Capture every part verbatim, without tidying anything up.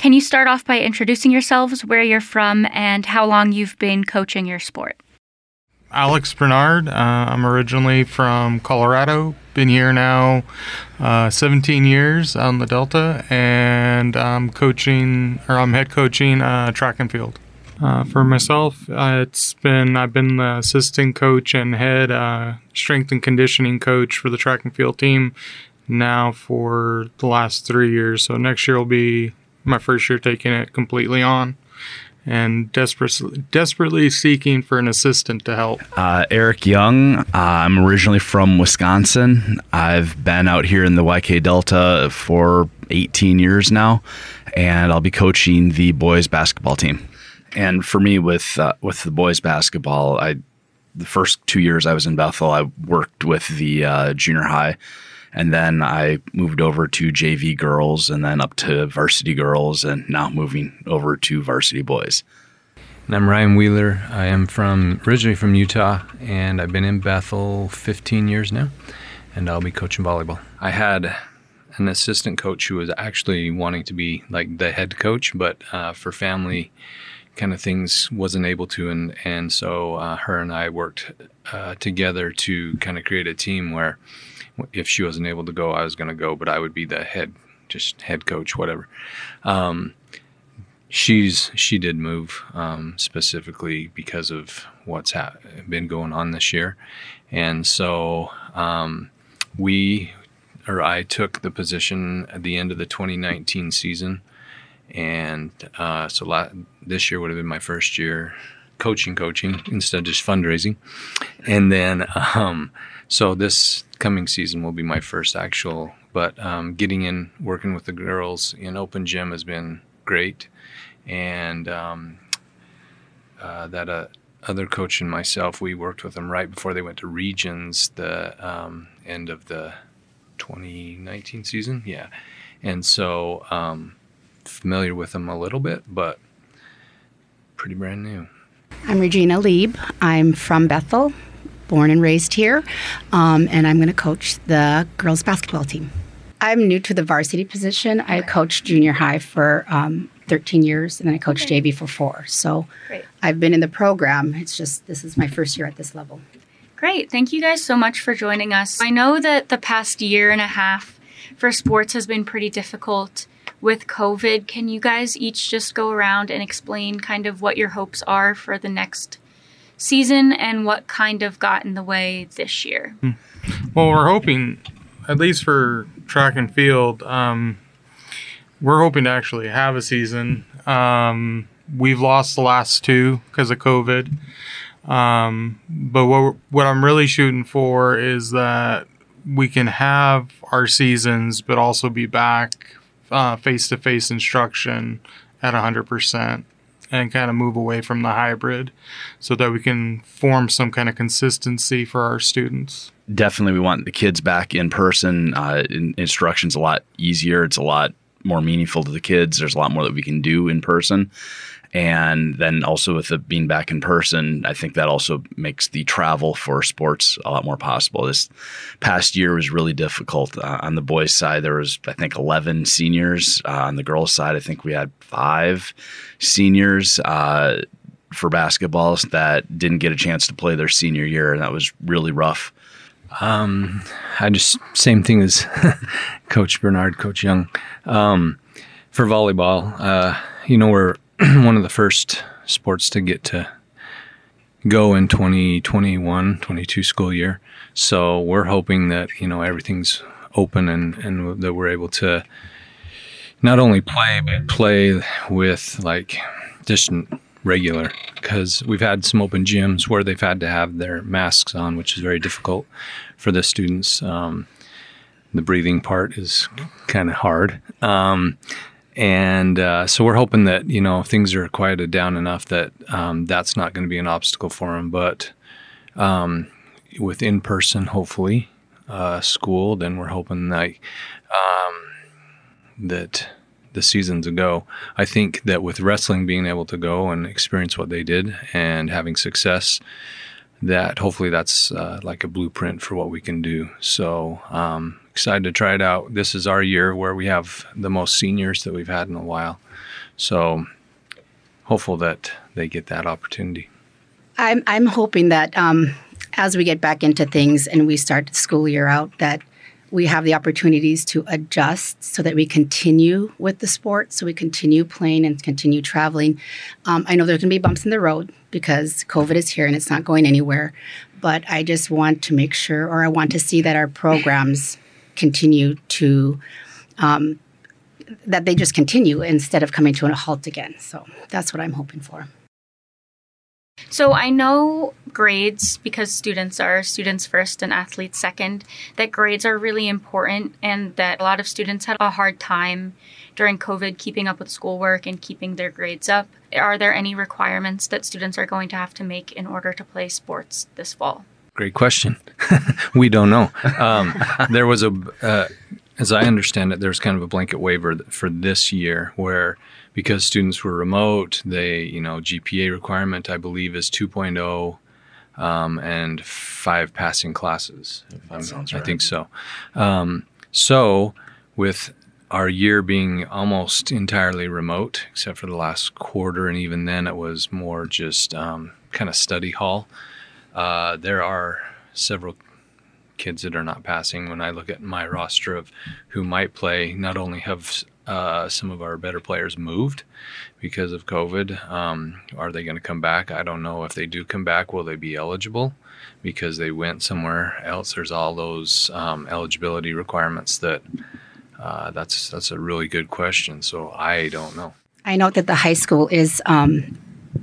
Can you start off by introducing yourselves, where you're from, and how long you've been coaching your sport? Alex Bernard. Uh, I'm originally from Colorado. Been here now uh, seventeen years out in the Delta, and I'm coaching, or I'm head coaching uh, track and field. Uh, for myself, uh, it's been I've been the assistant coach and head uh, strength and conditioning coach for the track and field team now for the last three years. So next year will be my first year taking it completely on, and desperately, desperately seeking for an assistant to help. Uh, Eric Young. Uh, I'm originally from Wisconsin. I've been out here in the Y K Delta for eighteen years now, and I'll be coaching the boys basketball team. And for me, with uh, with the boys basketball, I the first two years I was in Bethel, I worked with the uh, junior high. And then I moved over to J V girls and then up to varsity girls and now moving over to varsity boys. And I'm Ryan Wheeler. I am from originally from Utah, and I've been in Bethel fifteen years now, and I'll be coaching volleyball. I had an assistant coach who was actually wanting to be like the head coach, but uh, for family kind of things wasn't able to, and, and so uh, her and I worked uh, together to kind of create a team where if she wasn't able to go, I was going to go, but I would be the head, just head coach, whatever. Um, she's she did move um, specifically because of what's ha- been going on this year, and so um, we or I took the position at the end of the twenty nineteen season, and uh, so la- this year would have been my first year coaching, coaching instead of just fundraising, and then um, so this coming season will be my first actual, but um, getting in, working with the girls in open gym has been great. And um, uh, that uh, other coach and myself, we worked with them right before they went to regions, the um, end of the twenty nineteen season. Yeah. And so um, familiar with them a little bit, but pretty brand new. I'm Regina Lieb. I'm from Bethel, born and raised here, um, and I'm going to coach the girls basketball team. I'm new to the varsity position. I coached junior high for um, thirteen years, and then I coached okay. J V for four. So Great. I've been in the program. It's just this is my first year at this level. Great. Thank you guys so much for joining us. I know that the past year and a half for sports has been pretty difficult with COVID. Can you guys each just go around and explain kind of what your hopes are for the next season and what kind of got in the way this year? Well, we're hoping, at least for track and field, um, we're hoping to actually have a season. Um, we've lost the last two because of COVID. Um, but what, what I'm really shooting for is that we can have our seasons, but also be back uh, face-to-face instruction at one hundred percent. And kind of move away from the hybrid so that we can form some kind of consistency for our students. Definitely we want the kids back in person. Uh, in, instruction's a lot easier. It's a lot more meaningful to the kids. There's a lot more that we can do in person. And then also with it being back in person, I think that also makes the travel for sports a lot more possible. This past year was really difficult. Uh, on the boys' side, there was, I think, eleven seniors. Uh, on the girls' side, I think we had five seniors uh, for basketballs that didn't get a chance to play their senior year, and that was really rough. Um, I just, same thing as Coach Bernard, Coach Young. Um, for volleyball, uh, you know, we're one of the first sports to get to go in twenty twenty-one twenty-two school year. So we're hoping that, you know, everything's open and, and that we're able to not only play, but play with like just regular, because we've had some open gyms where they've had to have their masks on, which is very difficult for the students. Um, the breathing part is kind of hard. Um, And uh, so we're hoping that, you know, things are quieted down enough that um, that's not going to be an obstacle for them. But um, with in-person, hopefully, uh, school, then we're hoping that, um, that the season's a go. I think that with wrestling being able to go and experience what they did and having success, that hopefully that's uh, like a blueprint for what we can do. So um, excited to try it out. This is our year where we have the most seniors that we've had in a while. So hopeful that they get that opportunity. I'm I'm hoping that um, as we get back into things and we start the school year out, that we have the opportunities to adjust so that we continue with the sport, so we continue playing and continue traveling. Um, I know there's going to be bumps in the road because COVID is here and it's not going anywhere. But I just want to make sure, or I want to see that our programs continue to, um, that they just continue instead of coming to a halt again. So that's what I'm hoping for. So I know grades, because students are students first and athletes second, that grades are really important and that a lot of students had a hard time during COVID keeping up with schoolwork and keeping their grades up. Are there any requirements that students are going to have to make in order to play sports this fall? Great question. We don't know. Um, there was a, uh, as I understand it, there's kind of a blanket waiver for this year where because students were remote, they, you know, G P A requirement, I believe, is two point oh um, and five passing classes. If I'm, sounds I right. think so. Um, so with our year being almost entirely remote, except for the last quarter, and even then it was more just um, kind of study hall, uh, there are several kids that are not passing. When I look at my roster of who might play, not only have uh, some of our better players moved because of COVID, um, are they going to come back? I don't know. If they do come back, will they be eligible because they went somewhere else? There's all those um, eligibility requirements that uh, that's that's a really good question. So I don't know. I know that the high school is um,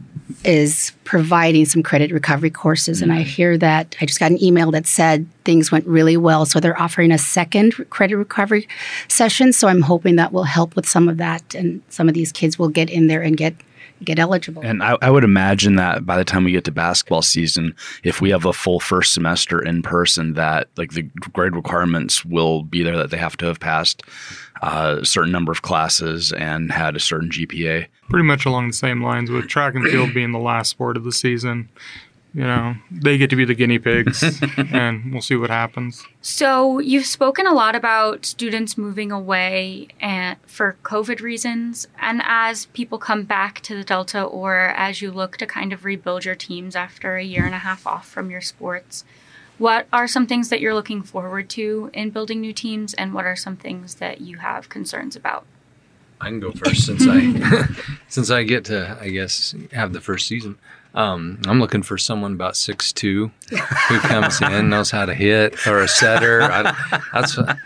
is providing some credit recovery courses, and I hear that I just got an email that said things went really well, so they're offering a second credit recovery session. So I'm hoping that will help with some of that, and some of these kids will get in there and get get eligible. And I, I would imagine that by the time we get to basketball season, if we have a full first semester in person, that like the grade requirements will be there, that they have to have passed uh, a certain number of classes and had a certain G P A. Pretty much along the same lines with track and field being the last sport of the season. You know, they get to be the guinea pigs, and we'll see what happens. So you've spoken a lot about students moving away and for COVID reasons. And as people come back to the Delta, or as you look to kind of rebuild your teams after a year and a half off from your sports, what are some things that you're looking forward to in building new teams, and what are some things that you have concerns about? I can go first since I since I get to, I guess, have the first season. Um, I'm looking for someone about six two who comes in, knows how to hit, or a setter. I, that's uh,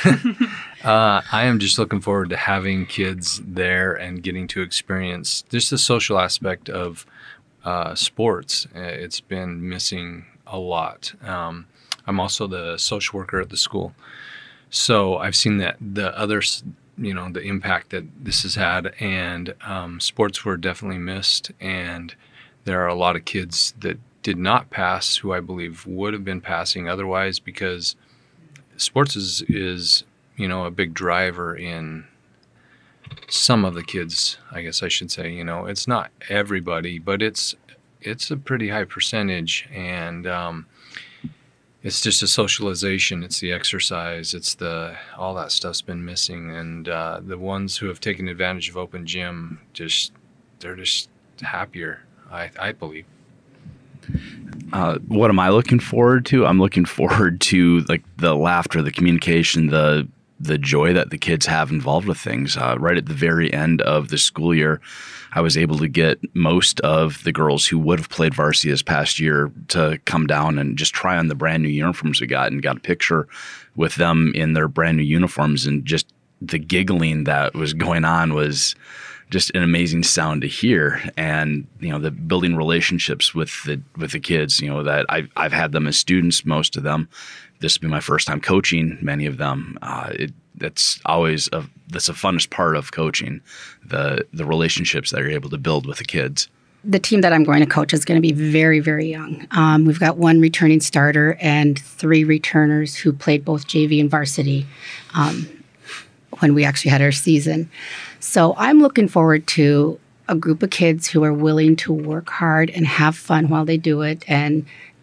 I am just looking forward to having kids there and getting to experience just the social aspect of uh, sports. It's been missing a lot. Um, I'm also the social worker at the school, so I've seen that the others. You know, the impact that this has had, and um, sports were definitely missed, and there are a lot of kids that did not pass who I believe would have been passing otherwise, because sports is, is you know, a big driver in some of the kids, I guess I should say. You know, it's not everybody, but it's it's a pretty high percentage, and um, it's just a socialization. It's the exercise. It's the all that stuff's been missing, and uh, the ones who have taken advantage of open gym, just they're just happier. I, I believe. Uh, what am I looking forward to? I'm looking forward to like the laughter, the communication, the the joy that the kids have involved with things. Uh, right at the very end of the school year, I was able to get most of the girls who would have played varsity this past year to come down and just try on the brand new uniforms we got, and got a picture with them in their brand new uniforms. And just the giggling that was going on was just an amazing sound to hear. And, you know, the building relationships with the with the kids, you know, that I've, I've had them as students, most of them. This will be my first time coaching many of them. Uh, it, that's always a, that's the funnest part of coaching, the the relationships that you're able to build with the kids. The team that I'm going to coach is going to be very, very young. Um, we've got one returning starter and three returners who played both J V and varsity um, when we actually had our season. So I'm looking forward to a group of kids who are willing to work hard and have fun while they do it, and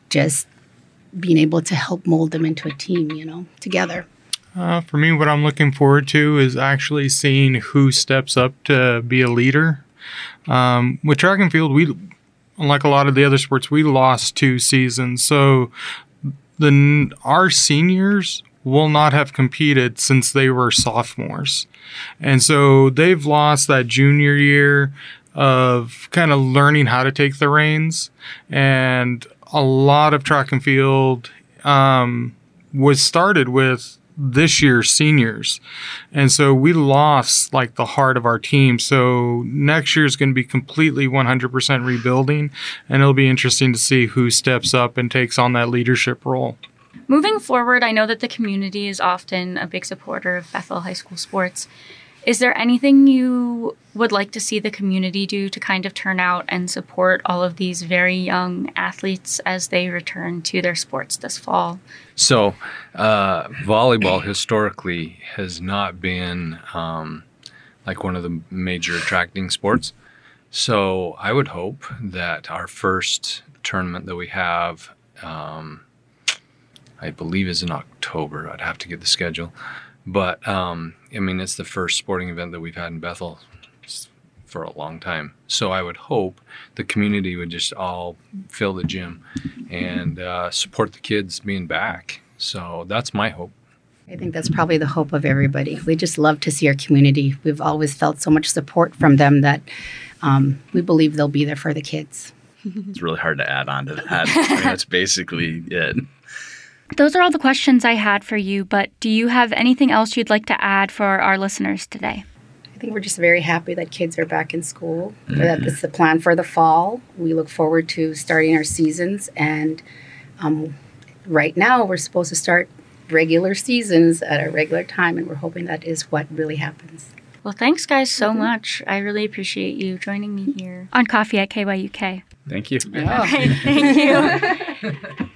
just being able to help mold them into a team, you know, together. Uh, for me, what I'm looking forward to is actually seeing who steps up to be a leader. Um, with track and field, we, unlike a lot of the other sports, we lost two seasons. So the our seniors will not have competed since they were sophomores. And so they've lost that junior year of kind of learning how to take the reins. And a lot of track and field um, was started with this year's seniors. And so we lost like the heart of our team. So next year is going to be completely one hundred percent rebuilding, and it'll be interesting to see who steps up and takes on that leadership role. Moving forward, I know that the community is often a big supporter of Bethel High School sports. Is there anything you would like to see the community do to kind of turn out and support all of these very young athletes as they return to their sports this fall? So, uh, volleyball historically has not been um, like one of the major attracting sports. So, I would hope that our first tournament that we have, um, I believe, is in October. I'd have to get the schedule. But, um, I mean, it's the first sporting event that we've had in Bethel for a long time. So I would hope the community would just all fill the gym and uh, support the kids being back. So that's my hope. I think that's probably the hope of everybody. We just love to see our community. We've always felt so much support from them that um, we believe they'll be there for the kids. It's really hard to add on to that. I mean, that's basically it. Those are all the questions I had for you, but do you have anything else you'd like to add for our listeners today? I think we're just very happy that kids are back in school, mm-hmm. that this is the plan for the fall. We look forward to starting our seasons, and um, right now we're supposed to start regular seasons at a regular time, and we're hoping that is what really happens. Well, thanks, guys, so mm-hmm. much. I really appreciate you joining me here on Coffee at K Y U K. Thank you. Yeah. All right, thank you.